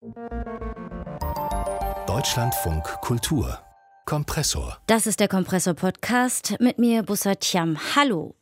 Deutschlandfunk Kultur Kompressor. Das ist der Kompressor-Podcast mit mir, Bussard Thiam. Hallo.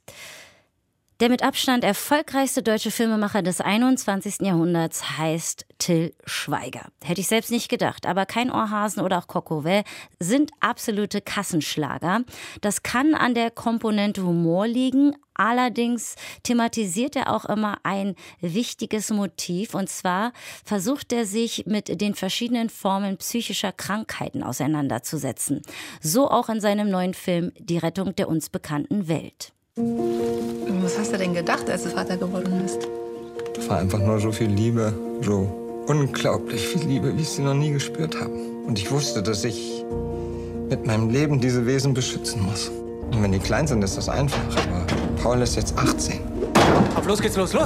Der mit Abstand erfolgreichste deutsche Filmemacher des 21. Jahrhunderts heißt Til Schweiger. Hätte ich selbst nicht gedacht, aber Kein Ohrhasen oder auch Coq sind absolute Kassenschlager. Das kann an der Komponente Humor liegen. Allerdings thematisiert er auch immer ein wichtiges Motiv. Und zwar versucht er sich mit den verschiedenen Formen psychischer Krankheiten auseinanderzusetzen. So auch in seinem neuen Film Die Rettung der uns bekannten Welt. Was hast du denn gedacht, als du Vater geworden bist? Es war einfach nur so viel Liebe, so unglaublich viel Liebe, wie ich sie noch nie gespürt habe. Und ich wusste, dass ich mit meinem Leben diese Wesen beschützen muss. Und wenn die klein sind, ist das einfach. Aber Paul ist jetzt 18. Auf los geht's, los!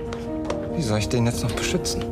Wie soll ich den jetzt noch beschützen?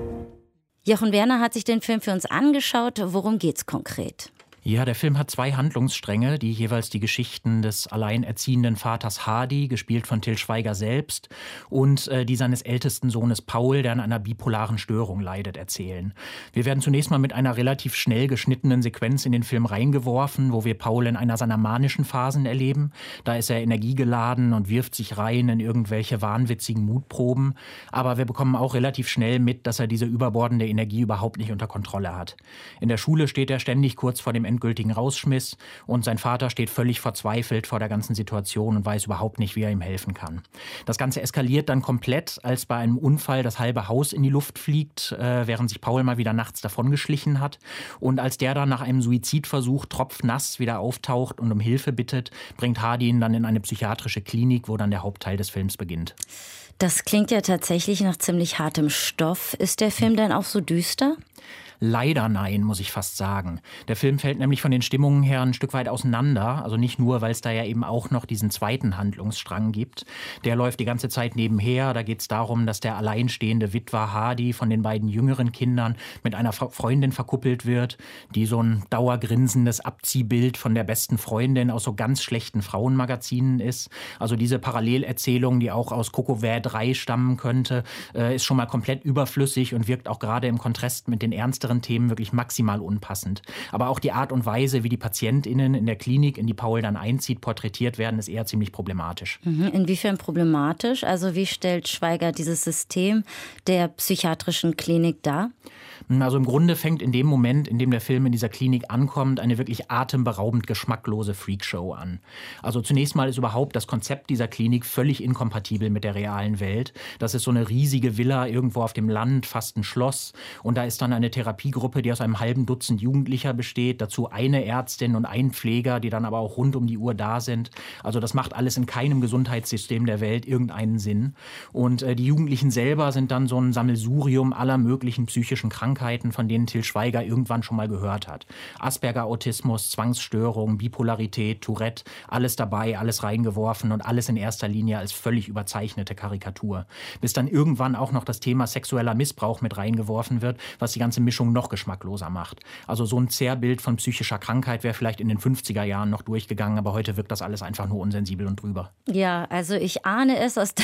Jochen Werner hat sich den Film für uns angeschaut. Worum geht's konkret? Ja, der Film hat zwei Handlungsstränge, die jeweils die Geschichten des alleinerziehenden Vaters Hardy, gespielt von Til Schweiger selbst, und die seines ältesten Sohnes Paul, der an einer bipolaren Störung leidet, erzählen. Wir werden zunächst mal mit einer relativ schnell geschnittenen Sequenz in den Film reingeworfen, wo wir Paul in einer seiner manischen Phasen erleben. Da ist er energiegeladen und wirft sich rein in irgendwelche wahnwitzigen Mutproben. Aber wir bekommen auch relativ schnell mit, dass er diese überbordende Energie überhaupt nicht unter Kontrolle hat. In der Schule steht er ständig kurz vor dem endgültigen Rausschmiss und sein Vater steht völlig verzweifelt vor der ganzen Situation und weiß überhaupt nicht, wie er ihm helfen kann. Das Ganze eskaliert dann komplett, als bei einem Unfall das halbe Haus in die Luft fliegt, während sich Paul mal wieder nachts davongeschlichen hat. Und als der dann nach einem Suizidversuch tropfnass wieder auftaucht und um Hilfe bittet, bringt Hardy ihn dann in eine psychiatrische Klinik, wo dann der Hauptteil des Films beginnt. Das klingt ja tatsächlich nach ziemlich hartem Stoff. Ist der Film denn auch so düster? Leider nein, muss ich fast sagen. Der Film fällt nämlich von den Stimmungen her ein Stück weit auseinander. Also nicht nur, weil es da ja eben auch noch diesen zweiten Handlungsstrang gibt. Der läuft die ganze Zeit nebenher. Da geht es darum, dass der alleinstehende Witwer Hardy von den beiden jüngeren Kindern mit einer Freundin verkuppelt wird, die so ein dauergrinsendes Abziehbild von der besten Freundin aus so ganz schlechten Frauenmagazinen ist. Also diese Parallelerzählung, die auch aus Coq 3 stammen könnte, ist schon mal komplett überflüssig und wirkt auch gerade im Kontrast mit den ernsteren Themen wirklich maximal unpassend. Aber auch die Art und Weise, wie die PatientInnen in der Klinik, in die Paul dann einzieht, porträtiert werden, ist eher ziemlich problematisch. Inwiefern problematisch? Also wie stellt Schweiger dieses System der psychiatrischen Klinik dar? Also im Grunde fängt in dem Moment, in dem der Film in dieser Klinik ankommt, eine wirklich atemberaubend geschmacklose Freakshow an. Also zunächst mal ist überhaupt das Konzept dieser Klinik völlig inkompatibel mit der realen Welt. Das ist so eine riesige Villa irgendwo auf dem Land, fast ein Schloss. Und da ist dann eine Therapiegruppe, die aus einem halben Dutzend Jugendlicher besteht. Dazu eine Ärztin und ein Pfleger, die dann aber auch rund um die Uhr da sind. Also das macht alles in keinem Gesundheitssystem der Welt irgendeinen Sinn. Und die Jugendlichen selber sind dann so ein Sammelsurium aller möglichen psychischen Krankheiten, von denen Til Schweiger irgendwann schon mal gehört hat. Asperger-Autismus, Zwangsstörung, Bipolarität, Tourette, alles dabei, alles reingeworfen und alles in erster Linie als völlig überzeichnete Karikatur. Bis dann irgendwann auch noch das Thema sexueller Missbrauch mit reingeworfen wird, was die ganze Mischung noch geschmackloser macht. Also so ein Zerrbild von psychischer Krankheit wäre vielleicht in den 50er Jahren noch durchgegangen, aber heute wirkt das alles einfach nur unsensibel und drüber. Ja, also ich ahne es aus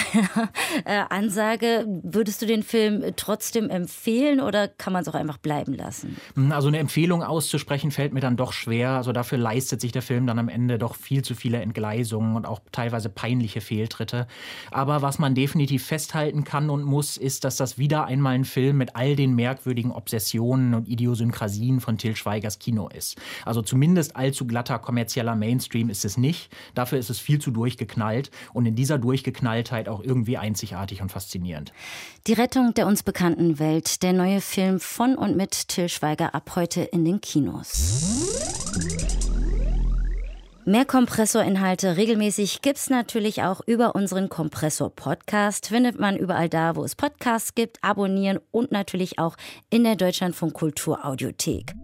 der Ansage. Würdest du den Film trotzdem empfehlen oder kann man es auch einfach bleiben lassen? Also eine Empfehlung auszusprechen fällt mir dann doch schwer. Also dafür leistet sich der Film dann am Ende doch viel zu viele Entgleisungen und auch teilweise peinliche Fehltritte. Aber was man definitiv festhalten kann und muss, ist, dass das wieder einmal ein Film mit all den merkwürdigen Obsessionen und Idiosynkrasien von Til Schweigers Kino ist. Also zumindest allzu glatter kommerzieller Mainstream ist es nicht. Dafür ist es viel zu durchgeknallt und in dieser Durchgeknalltheit auch irgendwie einzigartig und faszinierend. Die Rettung der uns bekannten Welt, der neue Film von und mit Til Schweiger ab heute in den Kinos. Mehr Kompressorinhalte regelmäßig gibt's natürlich auch über unseren Kompressor-Podcast. Findet man überall da, wo es Podcasts gibt. Abonnieren und natürlich auch in der Deutschlandfunk Kultur Audiothek.